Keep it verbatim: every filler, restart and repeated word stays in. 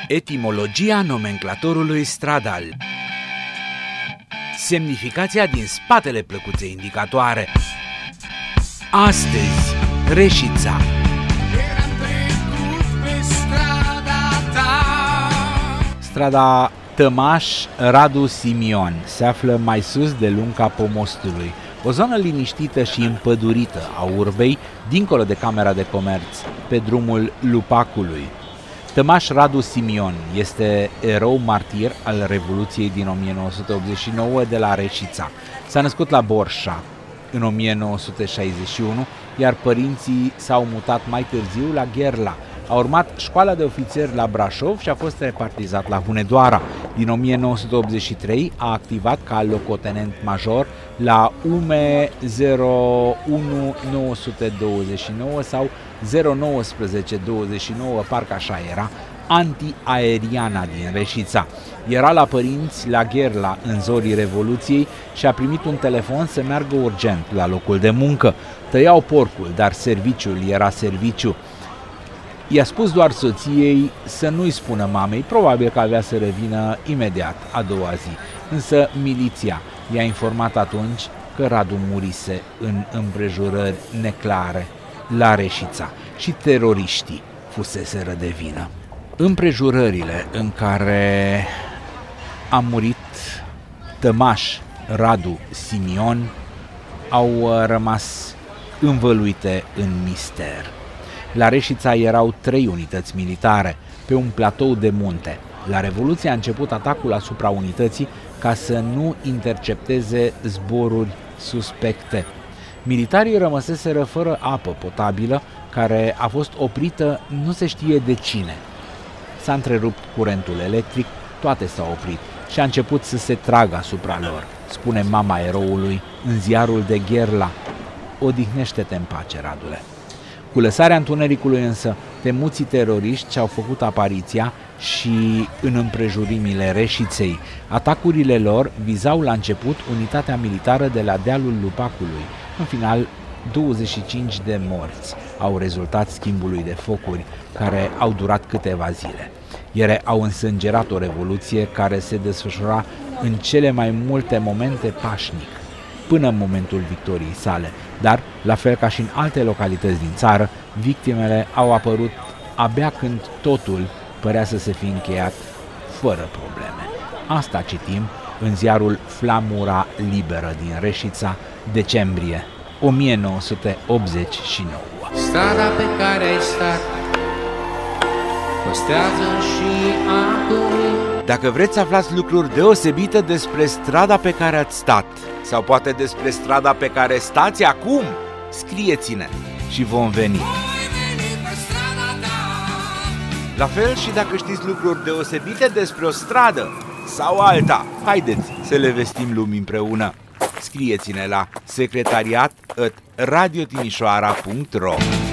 Etimologia nomenclatorului stradal. Semnificația din spatele plăcuței indicatoare. Astăzi, Reșița. Strada Tămaș Radu Simion se află mai sus de lunga pomostului, o zonă liniștită și împădurită a urbei, dincolo de Camera de Comerț, pe drumul Lupacului. Tămaș Radu Simion este erou martir al Revoluției din o mie nouă sute optzeci și nouă de la Reșița. S-a născut la Borșa în o mie nouă sute șaizeci și unu, iar părinții s-au mutat mai târziu la Gherla. A urmat școala de ofițeri la Brașov și a fost repartizat la Hunedoara. Din o mie nouă sute optzeci și trei a activat ca locotenent major la U M E zero unu nouă sute douăzeci și nouă sau zero nouă unsprezece douăzeci și nouă, parcă așa era, antiaeriana din Reșița. Era la părinți la Gherla în zorii Revoluției și a primit un telefon să meargă urgent la locul de muncă. Tăiau porcul, dar serviciul era serviciu. I-a spus doar soției să nu-i spună mamei, probabil că avea să revină imediat a doua zi. Însă miliția i-a informat atunci că Radu murise în împrejurări neclare la Reșița și teroriștii fuseseră de vină. Împrejurările în care a murit Tămaș Radu Simion au rămas învăluite în mister. La Reșița erau trei unități militare, pe un platou de munte. La Revoluție a început atacul asupra unității ca să nu intercepteze zboruri suspecte. Militarii rămăseseră fără apă potabilă, care a fost oprită nu se știe de cine. S-a întrerupt curentul electric, toate s-au oprit și a început să se tragă asupra lor, spune mama eroului în ziarul de Gherla. Odihnește-te în pace, Radule. Cu lăsarea întunericului însă, temuții teroriști au făcut apariția și în împrejurimile Reșiței. Atacurile lor vizau la început unitatea militară de la dealul Lupacului. În final, douăzeci și cinci de morți au rezultat schimbului de focuri, care au durat câteva zile. Ele au însângerat o revoluție care se desfășura în cele mai multe momente pașnic, până în momentul victoriei sale, dar, la fel ca și în alte localități din țară, victimele au apărut abia când totul părea să se fi încheiat fără probleme. Asta citim în ziarul Flamura Liberă din Reșița, decembrie o mie nouă sute optzeci și nouă. Strada pe care ai stat păstrează și acum. Dacă vreți să aflați lucruri deosebite despre strada pe care ați stat, sau poate despre strada pe care stați acum, scrieți-ne și vom veni. La fel și dacă știți lucruri deosebite despre o stradă sau alta, haideți să le vestim lumii împreună. Scrieți-ne la secretariat at radiotimișoara punct ro.